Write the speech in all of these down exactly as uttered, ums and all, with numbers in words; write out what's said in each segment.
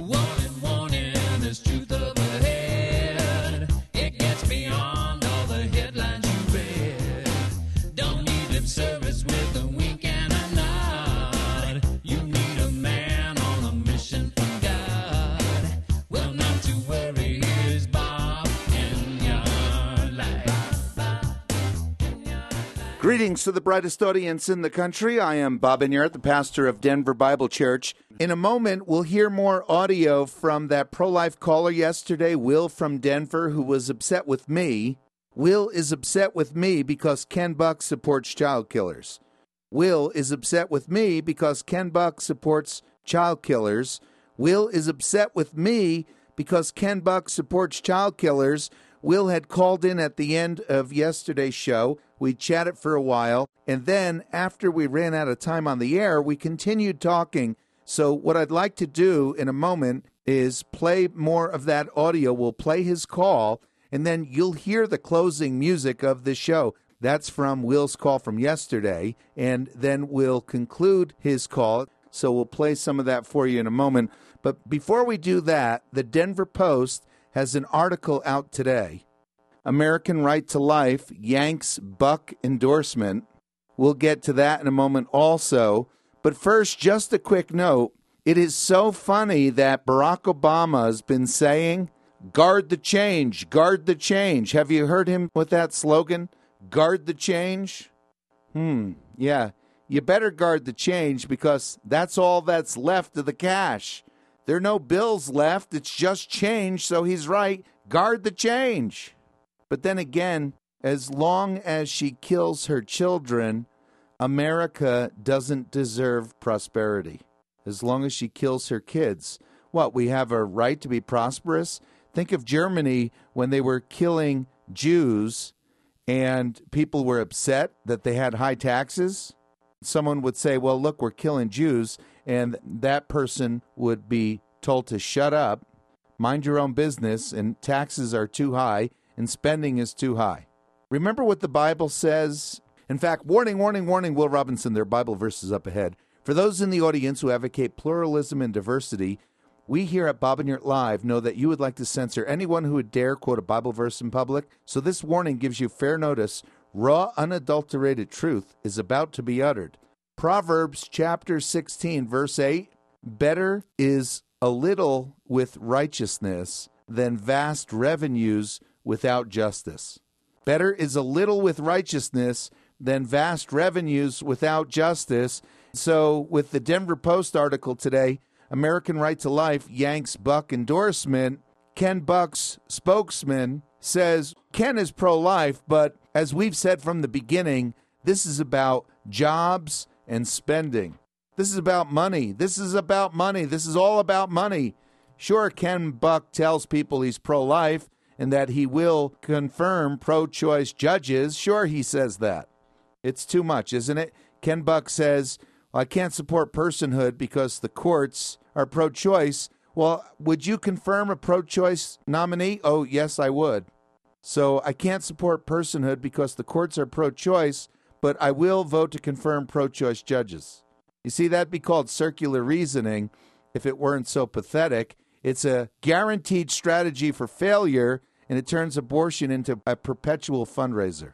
Warning, warning, there's truth up ahead. It gets beyond all the headlines you read. Don't need lip service with a wink and a nod. You need a man on a mission from God. Well, not to worry, here's Bob in your life. Greetings to the brightest audience in the country. I am Bob Enyart, the pastor of Denver Bible Church. In a moment, we'll hear more audio from that pro-life caller yesterday, Will from Denver, who was upset with me. Will is upset with me because Ken Buck supports child killers. Will is upset with me because Ken Buck supports child killers. Will is upset with me because Ken Buck supports child killers. Will had called in at the end of yesterday's show. We chatted for a while, and then after we ran out of time on the air, we continued talking. So what I'd like to do in a moment is play more of that audio. We'll play his call, and then you'll hear the closing music of the show. That's from Will's call from yesterday, and then we'll conclude his call. So we'll play some of that for you in a moment. But before we do that, the Denver Post has an article out today. American Right to Life yanks Buck endorsement. We'll get to that in a moment also. But first, just a quick note. It is so funny that Barack Obama has been saying, guard the change, guard the change. Have you heard him with that slogan? Guard the change? Hmm, yeah. You better guard the change because that's all that's left of the cash. There are no bills left. It's just change, so he's right. Guard the change. But then again, as long as she kills her children, America doesn't deserve prosperity. As long as she kills her kids. What, we have a right to be prosperous? Think of Germany when they were killing Jews and people were upset that they had high taxes. Someone would say, well, look, we're killing Jews, and that person would be told to shut up, mind your own business, and taxes are too high, and spending is too high. Remember what the Bible says? In fact, warning, warning, warning, Will Robinson, there are Bible verses up ahead. For those in the audience who advocate pluralism and diversity, we here at Bob Enyart Live know that you would like to censor anyone who would dare quote a Bible verse in public. So this warning gives you fair notice. Raw, unadulterated truth is about to be uttered. Proverbs chapter sixteen, verse eight, better is a little with righteousness than vast revenues without justice. Better is a little with righteousness than vast revenues without justice. So with the Denver Post article today, American Right to Life yanks Buck endorsement. Ken Buck's spokesman says Ken is pro-life, but as we've said from the beginning, this is about jobs and spending. This is about money. This is about money. This is all about money. Sure, Ken Buck tells people he's pro-life and that he will confirm pro-choice judges. Sure, he says that. It's too much, isn't it? Ken Buck says, well, I can't support personhood because the courts are pro-choice. Well, would you confirm a pro-choice nominee? Oh, yes, I would. So I can't support personhood because the courts are pro-choice, but I will vote to confirm pro-choice judges. You see, that'd be called circular reasoning if it weren't so pathetic. It's a guaranteed strategy for failure, and it turns abortion into a perpetual fundraiser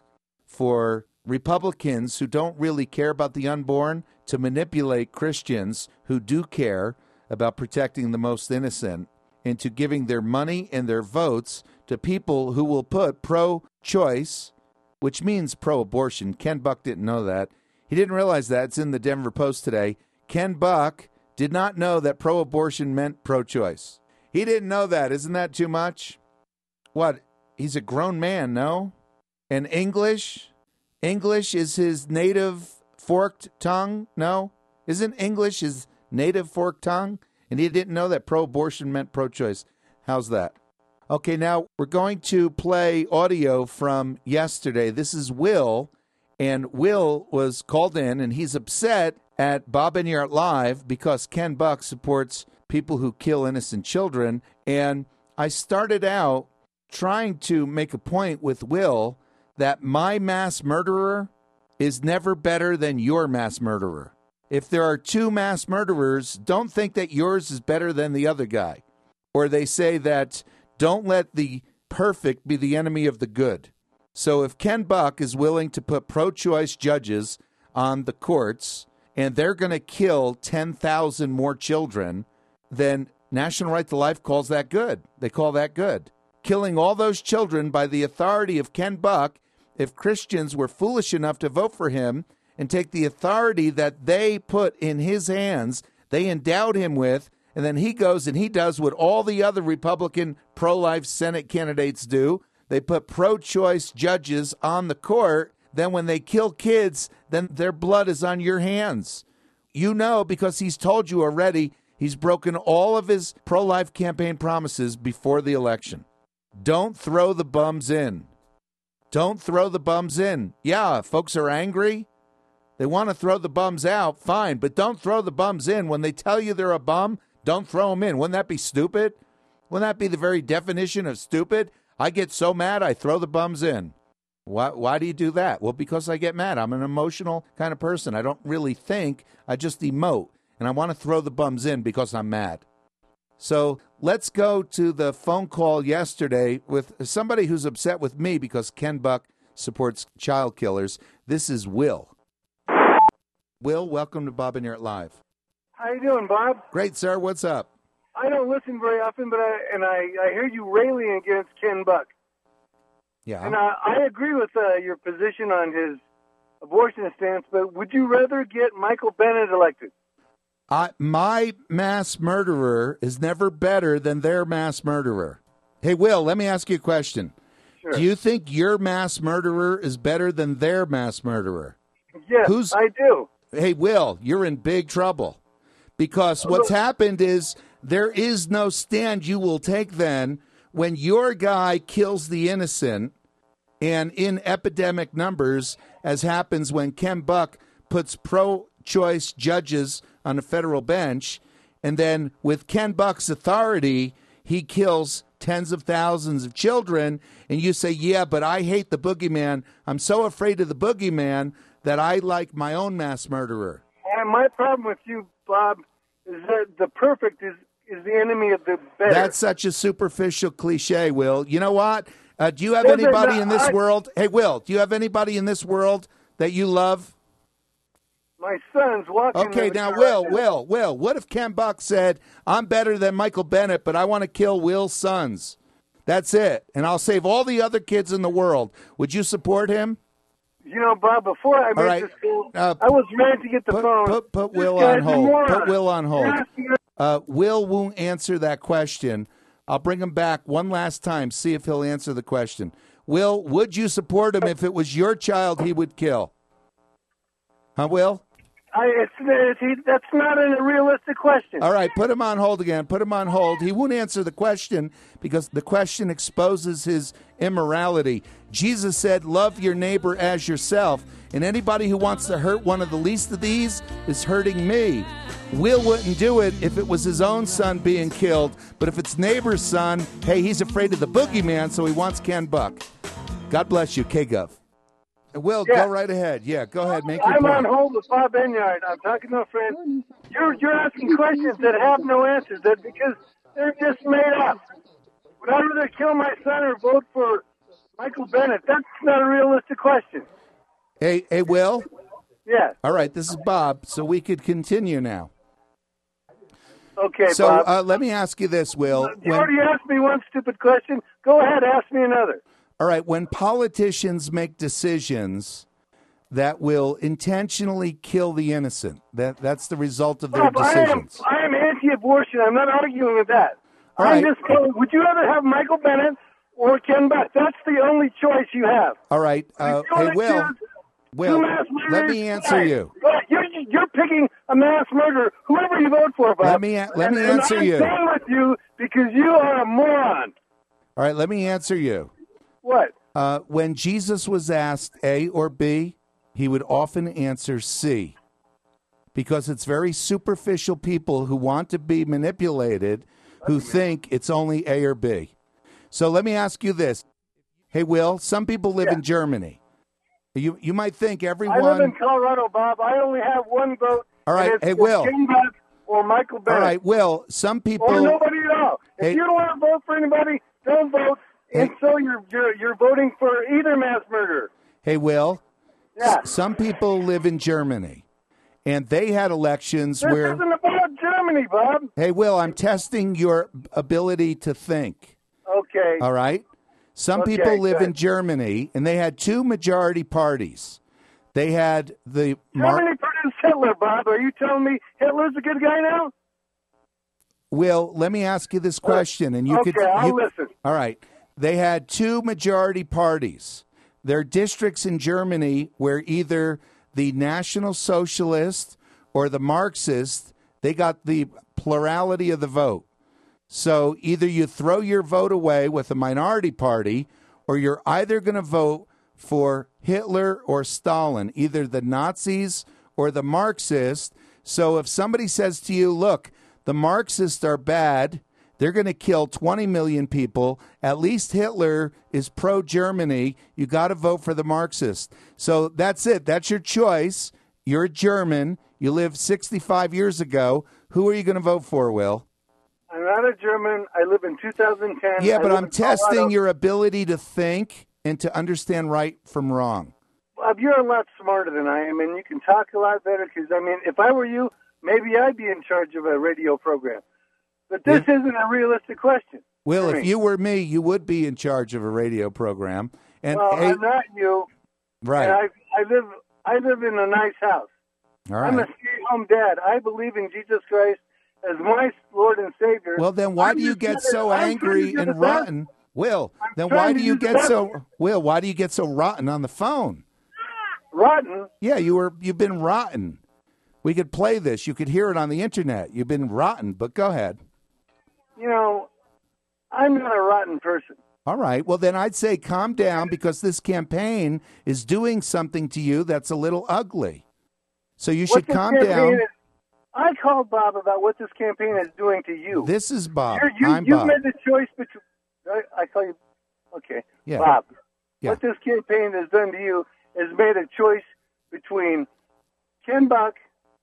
for Republicans who don't really care about the unborn to manipulate Christians who do care about protecting the most innocent into giving their money and their votes to people who will put pro-choice, which means pro-abortion. Ken Buck didn't know that. He didn't realize that. It's in the Denver Post today. Ken Buck did not know that pro-abortion meant pro-choice. He didn't know that. Isn't that too much? What? He's a grown man, no? And English? English is his native forked tongue? No? Isn't English his native forked tongue? And he didn't know that pro-abortion meant pro-choice. How's that? Okay, now we're going to play audio from yesterday. This is Will, and Will was called in, and he's upset at Bob Enyart Live because Ken Buck supports people who kill innocent children. And I started out trying to make a point with Will that my mass murderer is never better than your mass murderer. if there are two mass murderers, don't think that yours is better than the other guy. Or they say that don't let the perfect be the enemy of the good. So if Ken Buck is willing to put pro-choice judges on the courts and they're going to kill ten thousand more children, then National Right to Life calls that good. They call that good. Killing all those children by the authority of Ken Buck, if Christians were foolish enough to vote for him and take the authority that they put in his hands, they endowed him with, and then he goes and he does what all the other Republican pro-life Senate candidates do. They put pro-choice judges on the court. Then when they kill kids, then their blood is on your hands. You know, because he's told you already, he's broken all of his pro-life campaign promises before the election. Don't throw the bums in. Don't throw the bums in. Yeah, folks are angry. They want to throw the bums out, fine, but don't throw the bums in. When they tell you they're a bum, don't throw them in. Wouldn't that be stupid? Wouldn't that be the very definition of stupid? I get so mad, I throw the bums in. Why, why do you do that? Well, because I get mad. I'm an emotional kind of person. I don't really think. I just emote. And I want to throw the bums in because I'm mad. So let's go to the phone call yesterday with somebody who's upset with me because Ken Buck supports child killers. This is Will. Will, welcome to Bob and You're Live. How you doing, Bob? Great, sir. What's up? I don't listen very often, but I and I, I hear you railing against Ken Buck. Yeah. And I, I agree with uh, your position on his abortion stance, but would you rather get Michael Bennett elected? I, my mass murderer is never better than their mass murderer. Hey, Will, let me ask you a question. Sure. Do you think your mass murderer is better than their mass murderer? Yes, Who's, I do. Hey, Will, you're in big trouble. Because what's happened is there is no stand you will take then when your guy kills the innocent, and in epidemic numbers, as happens when Ken Buck puts pro-choice judges on a federal bench, and then with Ken Buck's authority, he kills tens of thousands of children, and you say, yeah, but I hate the boogeyman. I'm so afraid of the boogeyman that I like my own mass murderer. And my problem with you, Bob, is that the perfect is, is the enemy of the better. That's such a superficial cliche, Will. You know what? Uh, do you have Well, anybody no, in this I- world? Hey, Will, do you have anybody in this world that you love? My son's walking. Okay, in the now, car Will, right now. Will, Will, what if Ken Buck said, I'm better than Michael Bennett, but I want to kill Will's sons? That's it. And I'll save all the other kids in the world. Would you support him? You know, Bob, before I made right. this school, Uh, I was ready to get the Put, phone. put, put This Will guy's on a hold. moron. Put Will on hold. You're asking- Uh, Will won't answer that question. I'll bring him back one last time, see if he'll answer the question. Will, would you support him if it was your child he would kill? Huh, Will? I, it's, it's, he, that's not a realistic question. All right, put him on hold again. Put him on hold. He won't answer the question because the question exposes his immorality. Jesus said, love your neighbor as yourself. And anybody who wants to hurt one of the least of these is hurting me. Will wouldn't do it if it was his own son being killed. But if it's neighbor's son, hey, he's afraid of the boogeyman, so he wants Ken Buck. God bless you, K-Gov. Will, Yeah. go right ahead. Yeah, go ahead. Make your I'm on point. hold with Bob Enyard. I'm talking to a friend. You're you're asking questions that have no answers, that because they're just made up. Would I rather kill my son or vote for Michael Bennett? That's not a realistic question. Hey, hey, Will. Yeah. All right, this is Bob, so we could continue now. Okay, So Bob. uh, let me ask you this, Will. you When- already asked me one stupid question. Go ahead, ask me another. all right, when politicians make decisions that will intentionally kill the innocent, that that's the result of their Bob, I am decisions. I am anti-abortion. I'm not arguing with that. All I'm right. just saying, would you rather have Michael Bennett or Ken Buck? That's the only choice you have. All right, uh, You hey, wanna Will, choose Will, two mass let murders? me answer Right. you. Right. You're, you're picking a mass murderer, whoever you vote for, Bob. Let me a- let And- me and answer I'm you. done with you because you are a moron. All right, let me answer you. What? Uh, when Jesus was asked A or B, he would often answer C, because it's very superficial people who want to be manipulated who think it's only A or B. So let me ask you this. Hey, Will, some people live Yeah. in Germany. You you might think I everyone... live in Colorado, Bob. I only have one vote, All right, And it's, hey, it's Will. Ken Buck or Michael All Bennett. right, Will, some people... Or nobody at all. If Hey- you don't want to vote for anybody, don't vote. Hey- And so you're, you're you're voting for either mass murderer. Hey, Will, Yeah. s- some people live in Germany, and they had elections This where... isn't about Germany, Bob. Hey, Will, I'm testing your ability to think, Okay. all right? Some Okay, people live good. in Germany, and they had two majority parties. They had the... Mar- Germany produced Hitler, Bob. Are you telling me Hitler's a good guy now? Will, let me ask you this question, and you okay, could... I'll you- listen. All right. They had two majority parties. There are districts in Germany where either the National Socialist or the Marxist, they got the plurality of the vote. So either you throw your vote away with a minority party, or you're either going to vote for Hitler or Stalin, either the Nazis or the Marxists. So if somebody says to you, look, the Marxists are bad, they're going to kill twenty million people, at least Hitler is pro-Germany, you got to vote for the Marxist. So that's it. That's your choice. You're a German. You lived sixty-five years ago. Who are you going to vote for, Will? I'm not a German. I live in two thousand ten. Yeah, I but live I'm in Colorado. testing your ability to think and to understand right from wrong. Bob, you're a lot smarter than I am, and you can talk a lot better. Because I mean, if I were you, maybe I'd be in charge of a radio program. But this Yeah. isn't a realistic question. Will, for if me. you were me, you would be in charge of a radio program. And well, hey, I'm not you. right, And I, I live, I live in a nice house. all I'm a right. stay-at-home dad. I believe in Jesus Christ as my Lord and Savior. Well, then why I'm do you just get trying to- so I'm trying angry to do and the best. rotten? Will, I'm then trying why to do you do the get best. so Will? Why do you get so rotten on the phone? Rotten. Yeah, you were. You've been rotten. We could play this. You could hear it on the internet. You've been rotten. But go ahead. You know, I'm not a rotten person. All right. Well, then I'd say calm down because this campaign is doing something to you that's a little ugly. So you should What this calm campaign down. is- I called Bob about what this campaign is doing to you. This is Bob. You're, you I'm you Bob. made the choice between. I, I call you. Okay, Yeah. Bob. Yeah. What this campaign has done to you is made a choice between Ken Buck,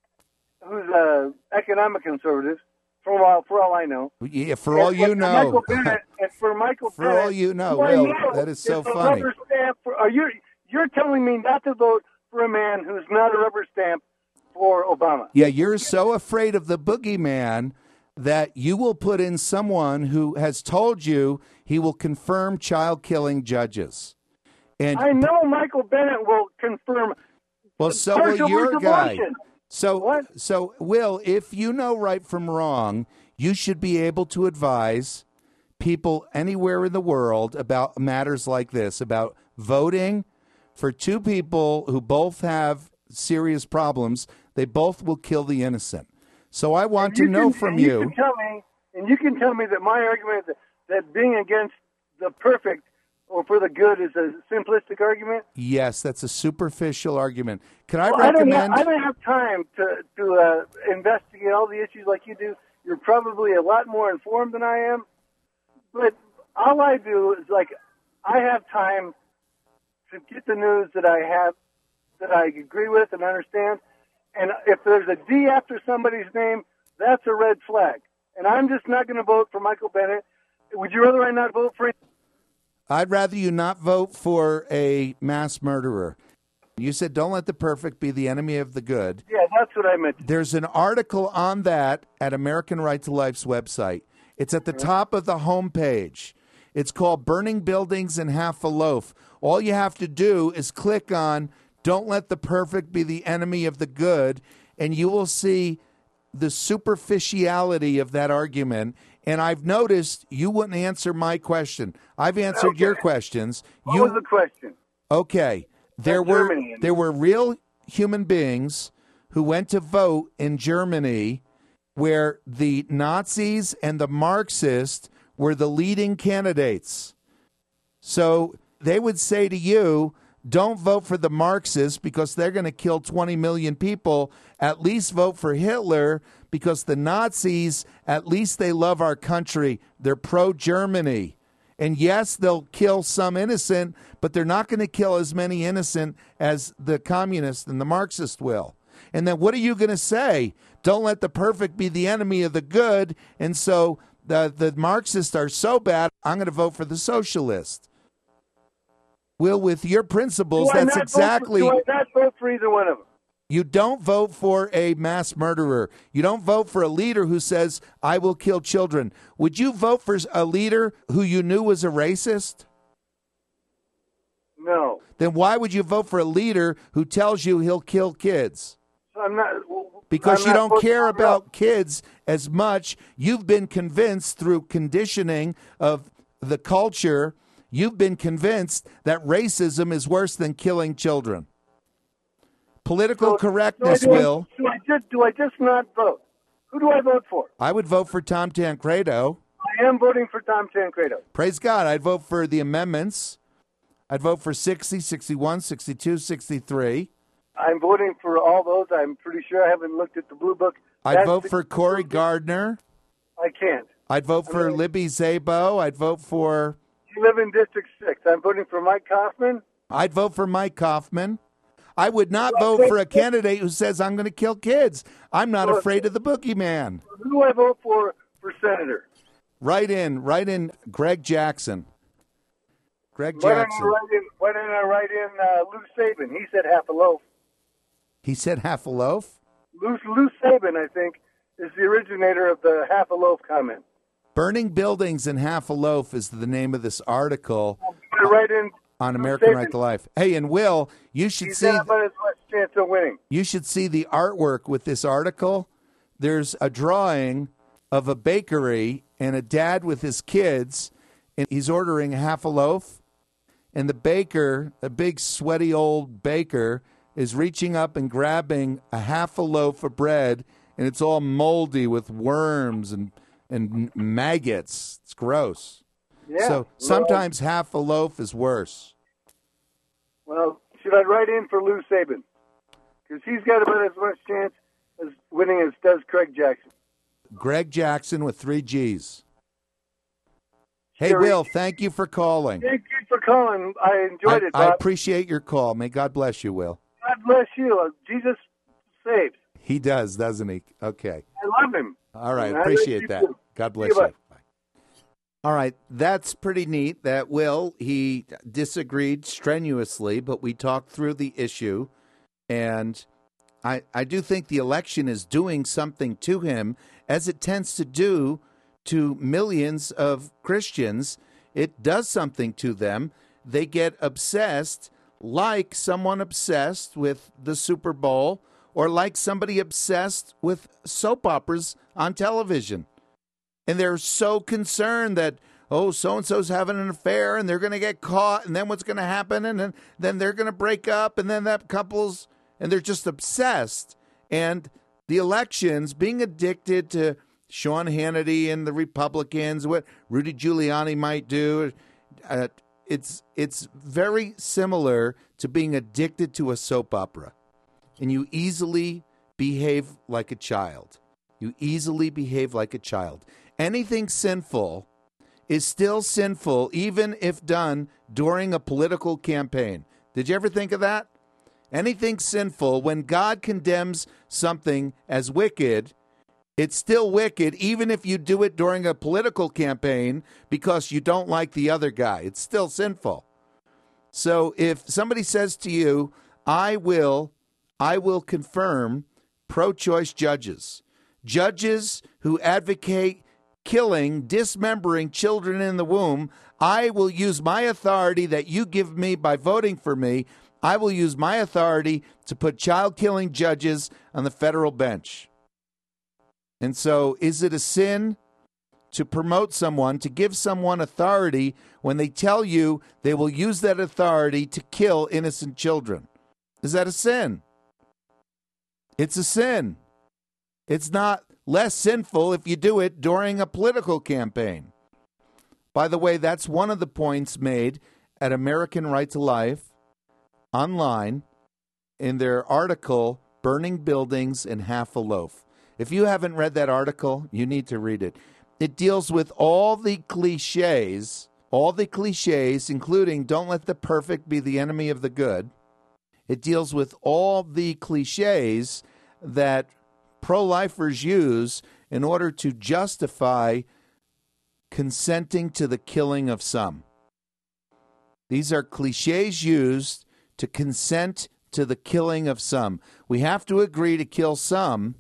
who's a economic conservative, for all for all I know. Yeah, for all and- you and know. Michael Bennett, and for Michael For Bennett, all you know, who I Will, know that is so a funny. Rubber stamp for, are you, you're telling me not to vote for a man who's not a rubber stamp for Obama. Yeah, you're so afraid of the boogeyman that you will put in someone who has told you he will confirm child killing judges. And I know Michael Bennett will confirm. well, so will partial your birth guy. abortion. So, What? so Will, if you know right from wrong, you should be able to advise people anywhere in the world about matters like this, about voting for two people who both have serious problems. They both will kill the innocent. So I want to You know can- from and you. can tell me, and you can tell me that my argument that, that being against the perfect or for the good is a simplistic argument. Yes, that's a superficial argument. Can I Well, I don't recommend? have, I don't have time to to uh, investigate all the issues like you do. You're probably a lot more informed than I am. But all I do is like I have time to get the news that I have that I agree with and understand. And if there's a D after somebody's name, that's a red flag. And I'm just not going to vote for Michael Bennett. Would you rather I not vote for him? I'd rather you not vote for a mass murderer. You said don't let the perfect be the enemy of the good. Yeah, that's what I meant. There's an article on that at American Right to Life's website. It's at the top of the homepage. It's called Burning Buildings and Half a Loaf. All you have to do is click on Don't Let the Perfect Be the Enemy of the Good, and you will see the superficiality of that argument. And I've noticed you wouldn't answer my question. I've answered Okay. your questions. What You was the question? Okay. There Not were Germany. there were real human beings who went to vote in Germany where the Nazis and the Marxists were the leading candidates. So they would say to you, don't vote for the Marxists because they're going to kill twenty million people. At least vote for Hitler because the Nazis, at least they love our country. They're pro-Germany. And yes, they'll kill some innocent, but they're not going to kill as many innocent as the communists and the Marxists will. And then what are you going to say? Don't let the perfect be the enemy of the good. And so the, the Marxists are so bad, I'm going to vote for the socialist. Will, with your principles, Do I that's not exactly... Vote for, do I not vote for either one of them? You don't vote for a mass murderer. You don't vote for a leader who says, I will kill children. Would you vote for a leader who you knew was a racist? No. Then why would you vote for a leader who tells you he'll kill kids? I'm not. Because I'm you not don't care voting for about kids as much. You've been convinced through conditioning of the culture, you've been convinced that racism is worse than killing children. Political So- correctness, so I do, Will. Do I, just, do I just not vote? Who do I vote for? I would vote for Tom Tancredo. I am voting for Tom Tancredo. Praise God. I'd vote for the amendments. I'd vote for sixty, sixty-one, sixty-two, sixty-three. I'm voting for all those. I'm pretty sure I haven't looked at the blue book. I'd That's vote the- for Cory Gardner. I can't. I'd vote for I mean- Libby Szabo. I'd vote for You live in District six. I'm voting for Mike Kaufman. I'd vote for Mike Kaufman. I would not vote for a candidate who says I'm going to kill kids. I'm not afraid of the boogeyman. Who do I vote for for senator? Right in, right in Greg Jackson. Greg Why didn't I Jackson. write in, why didn't I write in uh, Lou Saban? He said half a loaf. He said half a loaf. Lou, Lou Saban, I think, is the originator of the half a loaf comment. Burning Buildings and Half a Loaf is the name of this article I write in on Lou American Saban. Right to Life. Hey, and Will, you should He's see got about as much chance of winning. you should see the artwork with this article. There's a drawing of a bakery and a dad with his kids, and he's ordering half a loaf. And the baker, a big sweaty old baker, is reaching up and grabbing a half a loaf of bread, and it's all moldy with worms and, and maggots. It's gross. Yeah. So sometimes half a loaf is worse. Well, should I write in for Lou Saban? Because he's got about as much chance as winning as does Craig Jackson. Greg Jackson with three G's. Hey, Sure. Will, thank you for calling. Thank you for calling. I enjoyed I, it, I Bob. appreciate your call. May God bless you, Will. God bless you. Uh, Jesus saves. He does, doesn't he? Okay. I love him. All right. And I love Appreciate you that. too. God bless See you, you. Bye. All right. That's pretty neat that Will, he disagreed strenuously, but we talked through the issue. And I, I do think the election is doing something to him, as it tends to do to millions of Christians. It does something to them. They get obsessed, like someone obsessed with the Super Bowl, or like somebody obsessed with soap operas on television. And they're so concerned that, oh, so-and-so's having an affair, and they're going to get caught, and then what's going to happen, and then, then they're going to break up, and then that couple's, and they're just obsessed. And the elections, being addicted to Sean Hannity and the Republicans, what Rudy Giuliani might do, uh, it's it's very similar to being addicted to a soap opera. And you easily behave like a child. You easily behave like a child. Anything sinful is still sinful, even if done during a political campaign. Did you ever think of that? Anything sinful, when God condemns something as wicked, it's still wicked, even if you do it during a political campaign because you don't like the other guy. It's still sinful. So if somebody says to you, I will, I will confirm pro-choice judges, judges who advocate killing, dismembering children in the womb, I will use my authority that you give me by voting for me. I will use my authority to put child-killing judges on the federal bench. And so is it a sin to promote someone, to give someone authority when they tell you they will use that authority to kill innocent children? Is that a sin? It's a sin. It's not less sinful if you do it during a political campaign. By the way, that's one of the points made at American Right to Life online in their article, Burning Buildings and Half a Loaf. If you haven't read that article, you need to read it. It deals with all the cliches, all the cliches, including don't let the perfect be the enemy of the good. It deals with all the cliches that pro-lifers use in order to justify consenting to the killing of some. These are cliches used to consent to the killing of some. We have to agree to kill some.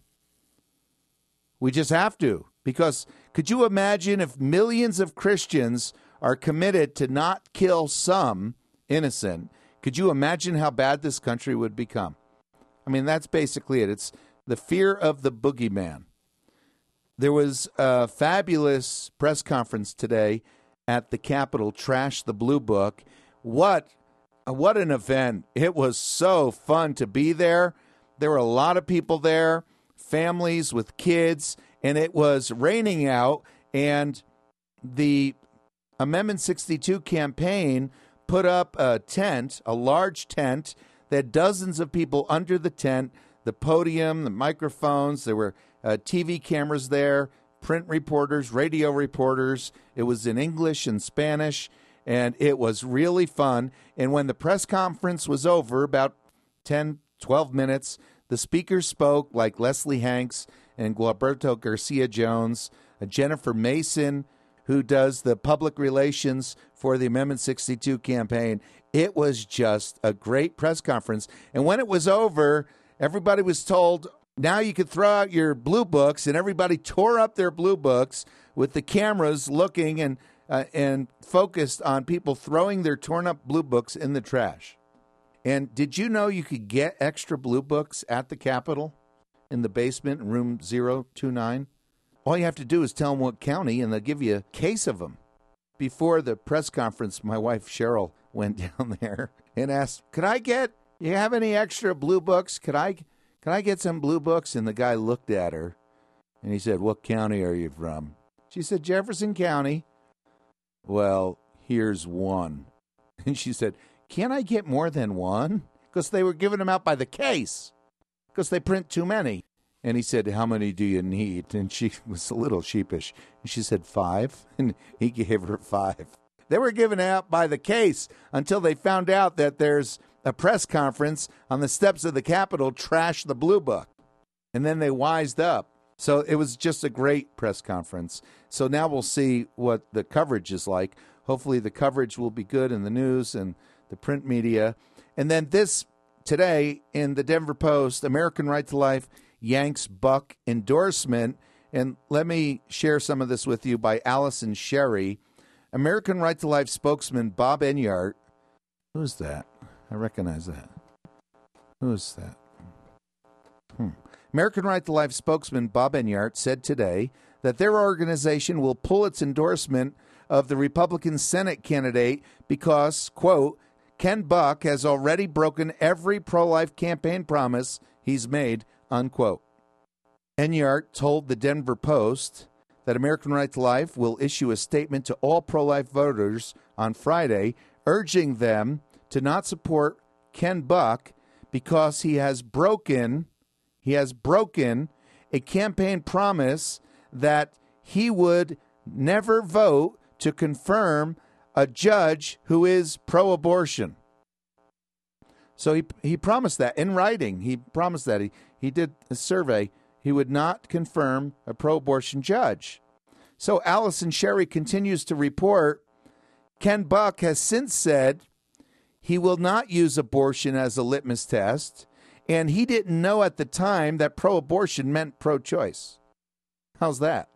We just have to. Because could you imagine if millions of Christians are committed to not kill some innocent? Could you imagine how bad this country would become? I mean, that's basically it. It's the fear of the boogeyman. There was a fabulous press conference today at the Capitol, Trash the Blue Book. What, what an event. It was so fun to be there. There were a lot of people there, families with kids, and it was raining out, and the Amendment sixty-two campaign put up a tent, a large tent, that had dozens of people under the tent, the podium, the microphones. There were uh, T V cameras there, print reporters, radio reporters. It was in English and Spanish, and it was really fun. And when the press conference was over, about ten, twelve minutes, the speakers spoke like Leslie Hanks and Gualberto Garcia Jones, uh, Jennifer Mason, who does the public relations for the Amendment sixty-two campaign. It was just a great press conference. And when it was over, everybody was told, now you could throw out your blue books, and everybody tore up their blue books with the cameras looking and uh, and focused on people throwing their torn up blue books in the trash. And did you know you could get extra blue books at the Capitol in the basement, room zero two nine? All you have to do is tell them what county, and they'll give you a case of them. Before the press conference, my wife Cheryl went down there and asked, could I get, you have any extra blue books? Could I, could I get some blue books? And the guy looked at her, and he said, what county are you from? She said, Jefferson County. Well, here's one. And she said, can't I get more than one? Because they were giving them out by the case, because they print too many. And he said, how many do you need? And she was a little sheepish. And she said, five. And he gave her five. They were given out by the case until they found out that there's a press conference on the steps of the Capitol, Trash the Blue Book. And then they wised up. So it was just a great press conference. So now we'll see what the coverage is like. Hopefully the coverage will be good in the news and the print media. And then this today in the Denver Post, American Right to Life yanks Buck endorsement. And let me share some of this with you by Allison Sherry. American Right to Life spokesman Bob Enyart. Who's that? I recognize that. Who's that? Hmm. American Right to Life spokesman Bob Enyart said today that their organization will pull its endorsement of the Republican Senate candidate because, quote, Ken Buck has already broken every pro-life campaign promise he's made, unquote. Enyart told the Denver Post that American Right to Life will issue a statement to all pro-life voters on Friday, urging them to not support Ken Buck because he has broken, he has broken a campaign promise that he would never vote to confirm a judge who is pro-abortion. So he he promised that in writing. He promised that. He, he did a survey. He would not confirm a pro-abortion judge. So Allison Sherry continues to report, Ken Buck has since said he will not use abortion as a litmus test, and he didn't know at the time that pro-abortion meant pro-choice. How's that?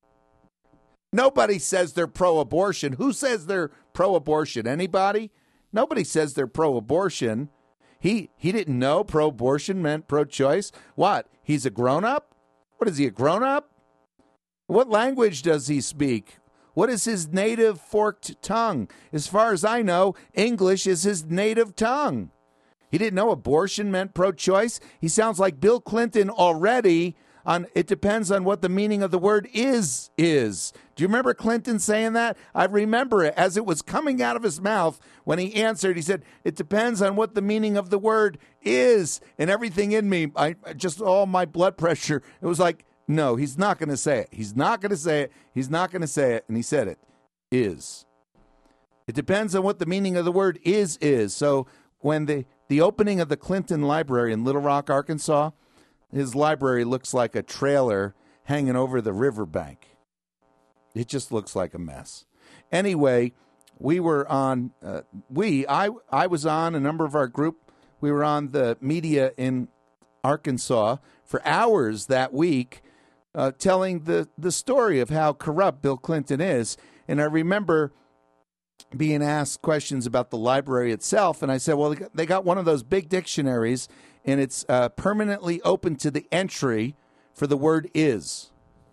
Nobody says they're pro-abortion. Who says they're pro-abortion? Anybody? Nobody says they're pro-abortion. He he didn't know pro-abortion meant pro-choice. What? He's a grown-up? What is he, a grown-up? What language does he speak? What is his native forked tongue? As far as I know, English is his native tongue. He didn't know abortion meant pro-choice. He sounds like Bill Clinton already on it depends on what the meaning of the word is is. Do you remember Clinton saying that? I remember it as it was coming out of his mouth when he answered. He said, it depends on what the meaning of the word is. And everything in me, I just all my blood pressure, it was like, no, he's not going to say it. He's not going to say it. He's not going to say it. And he said it. Is. It depends on what the meaning of the word is is. So when the the opening of the Clinton Library in Little Rock, Arkansas, his library looks like a trailer hanging over the riverbank. It just looks like a mess. Anyway, we were on, uh, we, I, I was on, a number of our group, we were on the media in Arkansas for hours that week uh, telling the, the story of how corrupt Bill Clinton is. And I remember being asked questions about the library itself, and I said, well, they got one of those big dictionaries, and it's uh, permanently open to the entry for the word is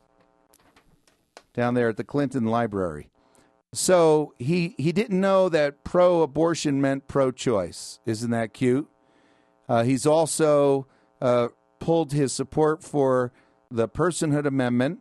down there at the Clinton Library. So he, he didn't know that pro-abortion meant pro-choice. Isn't that cute? Uh, he's also uh, pulled his support for the Personhood Amendment,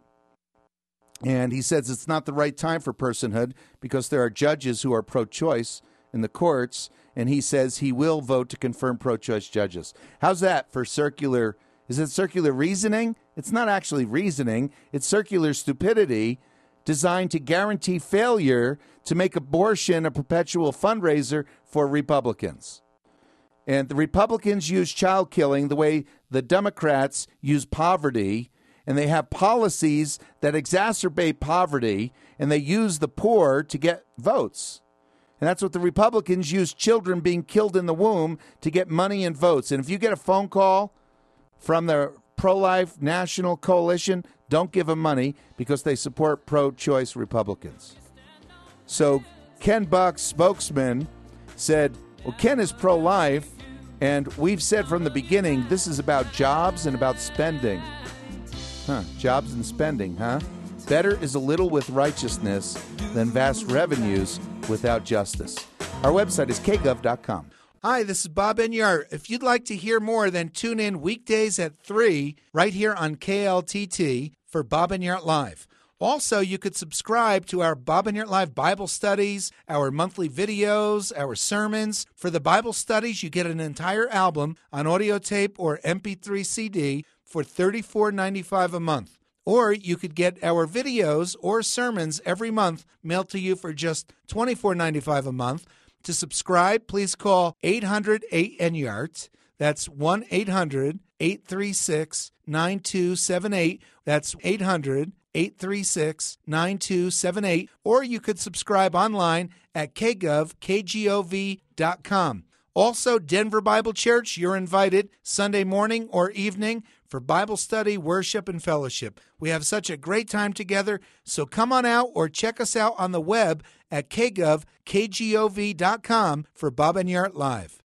and he says it's not the right time for personhood because there are judges who are pro-choice in the courts, and he says he will vote to confirm pro-choice judges. How's that for circular? Is it circular reasoning? It's not actually reasoning. It's circular stupidity designed to guarantee failure to make abortion a perpetual fundraiser for Republicans. And the Republicans use child killing the way the Democrats use poverty, and they have policies that exacerbate poverty, and they use the poor to get votes. And that's what the Republicans use, children being killed in the womb, to get money and votes. And if you get a phone call from the Pro-Life National Coalition, don't give them money because they support pro-choice Republicans. So Ken Buck's spokesman said, well, Ken is pro-life, and we've said from the beginning this is about jobs and about spending. Huh, jobs and spending, huh? Better is a little with righteousness than vast revenues without justice. Our website is k gov dot com. Hi, this is Bob Enyart. If you'd like to hear more, then tune in weekdays at three right here on K L T T for Bob Enyart Live. Also, you could subscribe to our Bob Enyart Live Bible studies, our monthly videos, our sermons. For the Bible studies, you get an entire album on audio tape or M P three C D for thirty-four ninety-five a month. Or you could get our videos or sermons every month mailed to you for just twenty-four ninety-five a month. To subscribe, please call eight hundred eight N Y A R T. That's one eight hundred eight three six nine two seven eight. That's eight hundred eight three six nine two seven eight. Or you could subscribe online at k gov k gov dot com. Also, Denver Bible Church, you're invited Sunday morning or evening for Bible study, worship, and fellowship. We have such a great time together, so come on out or check us out on the web at k gov k gov dot com for Bob Enyart Live.